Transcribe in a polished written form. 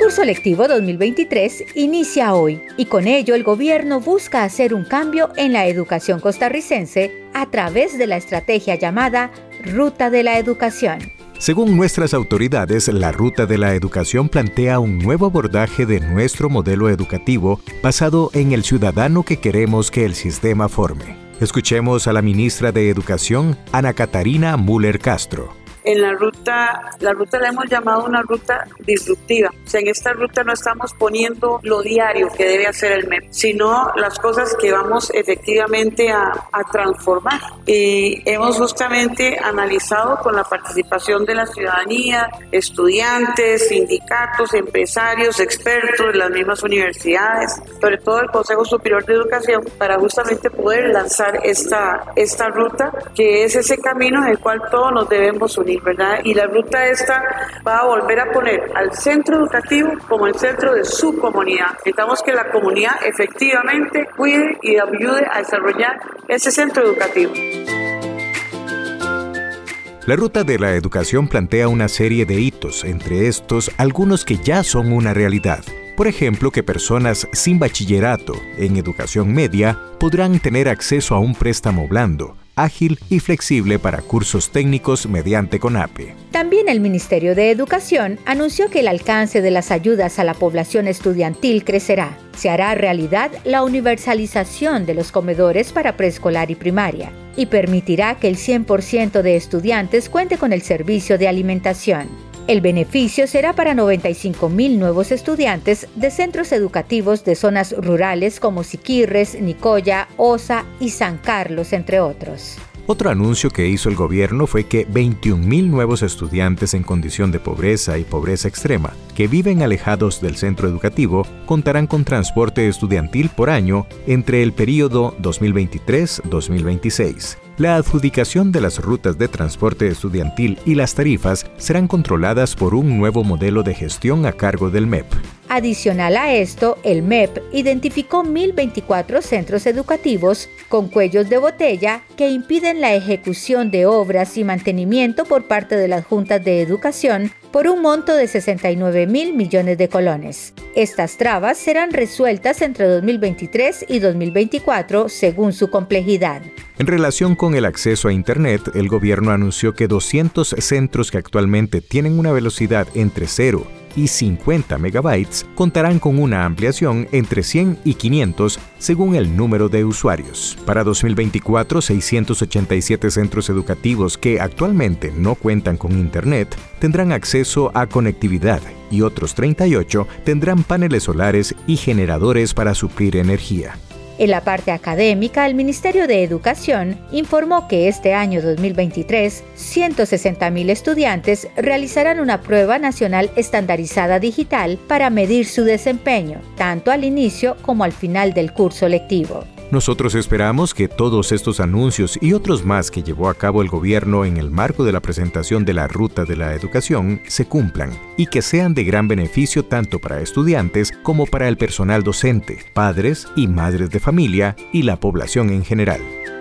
curso lectivo 2023 inicia hoy y con ello el gobierno busca hacer un cambio en la educación costarricense a través de la estrategia llamada Ruta de la Educación. Según nuestras autoridades, la Ruta de la Educación plantea un nuevo abordaje de nuestro modelo educativo basado en el ciudadano que queremos que el sistema forme. Escuchemos a la ministra de Educación, Ana Catarina Müller Castro. En la ruta la hemos llamado una ruta disruptiva. O sea, en esta ruta no estamos poniendo lo diario que debe hacer el MEP, sino las cosas que vamos efectivamente a transformar. Y hemos justamente analizado con la participación de la ciudadanía, estudiantes, sindicatos, empresarios, expertos de las mismas universidades, sobre todo el Consejo Superior de Educación, para justamente poder lanzar esta ruta, que es ese camino en el cual todos nos debemos unir, ¿verdad? Y la ruta esta va a volver a poner al centro educativo como el centro de su comunidad. Necesitamos que la comunidad efectivamente cuide y ayude a desarrollar ese centro educativo. La Ruta de la Educación plantea una serie de hitos, entre estos algunos que ya son una realidad. Por ejemplo, que personas sin bachillerato en educación media podrán tener acceso a un préstamo blando, ágil y flexible para cursos técnicos mediante CONAPE. También el Ministerio de Educación anunció que el alcance de las ayudas a la población estudiantil crecerá. Se hará realidad la universalización de los comedores para preescolar y primaria y permitirá que el 100% de estudiantes cuente con el servicio de alimentación. El beneficio será para 95,000 nuevos estudiantes de centros educativos de zonas rurales como Siquirres, Nicoya, Osa y San Carlos, entre otros. Otro anuncio que hizo el gobierno fue que 21,000 nuevos estudiantes en condición de pobreza y pobreza extrema, que viven alejados del centro educativo, contarán con transporte estudiantil por año entre el período 2023-2026. La adjudicación de las rutas de transporte estudiantil y las tarifas serán controladas por un nuevo modelo de gestión a cargo del MEP. Adicional a esto, el MEP identificó 1,024 centros educativos con cuellos de botella que impiden la ejecución de obras y mantenimiento por parte de las juntas de educación por un monto de 69,000 millones de colones. Estas trabas serán resueltas entre 2023 y 2024 según su complejidad. En relación con el acceso a Internet, el gobierno anunció que 200 centros que actualmente tienen una velocidad entre 0 y 50 megabytes contarán con una ampliación entre 100 y 500 según el número de usuarios. Para 2024, 687 centros educativos que actualmente no cuentan con Internet tendrán acceso a conectividad y otros 38 tendrán paneles solares y generadores para suplir energía. En la parte académica, el Ministerio de Educación informó que este año 2023, 160,000 estudiantes realizarán una prueba nacional estandarizada digital para medir su desempeño, tanto al inicio como al final del curso lectivo. Nosotros esperamos que todos estos anuncios y otros más que llevó a cabo el gobierno en el marco de la presentación de la Ruta de la Educación se cumplan y que sean de gran beneficio tanto para estudiantes como para el personal docente, padres y madres de familia y la población en general.